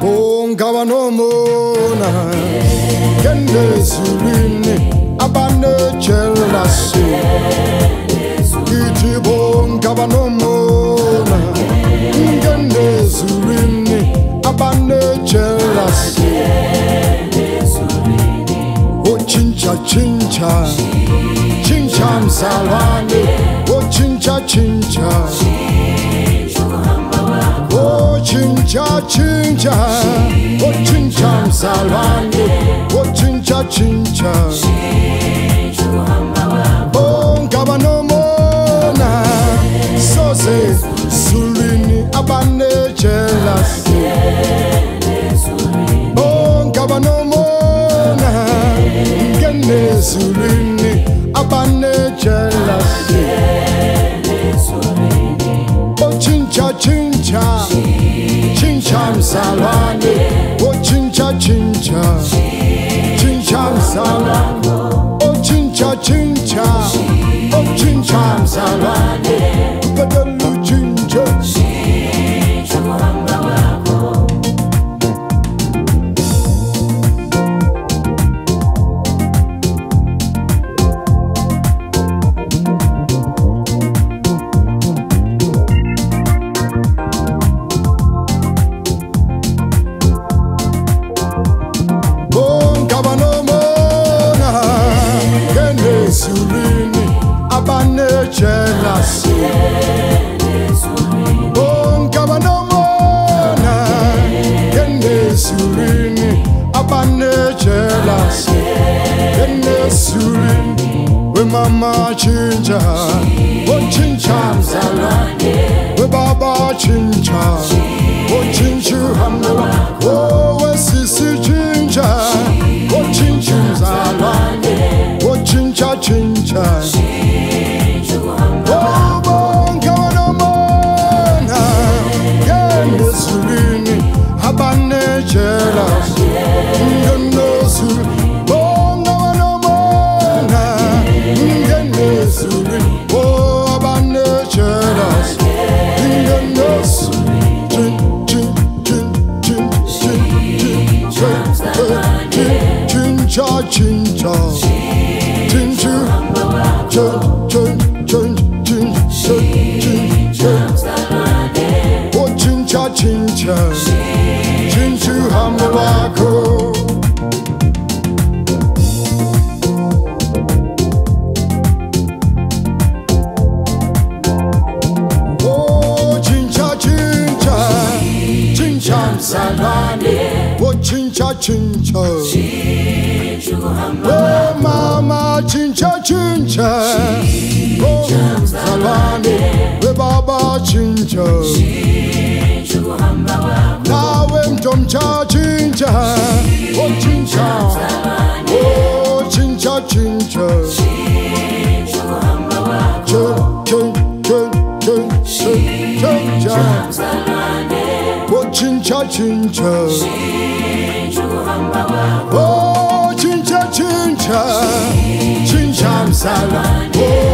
Ngaba nomona kende zulini abane jealousy iti ngaba nomona kende zulini abane jealousy o chincha chincha chincha msalani o chincha chincha o chincha chincha o chincha msalani o chincha chincha o ngaba nomona sose zulini abane jealousy o ngaba nomona ngene zulini abane jealousy o chincha chincha chincha msalani o chincha chincha chincha msalani o chincha chincha o chincha msalani badalu chincha jealousy. Oh, ngaba nomona kende zulini abane jealousy. Kende zulini we mama chincha, oh chincha mzalani. We baba chincha, oh chinchu hamna. Oh we sisi chincha, oh chinchu mzalani. Oh chincha chincha. Jealous, ngenosu, oh ngaba nomona, ngenosu, oh abane jealous, ngenosu, chin chin chin chin chin chin chin cha chin cha, chin chu, chin chin chin chin chin chin, oh chin cha chin cha. Oh, chincha chincha, chincha msalani. Oh, chincha chincha, oh mama chincha chincha, oh msalani. We baba chincha. Nawe mtomcha chincha, oh chincha, oh chincha chincha, oh chincha chincha, oh chincha chincha, chincha msala, oh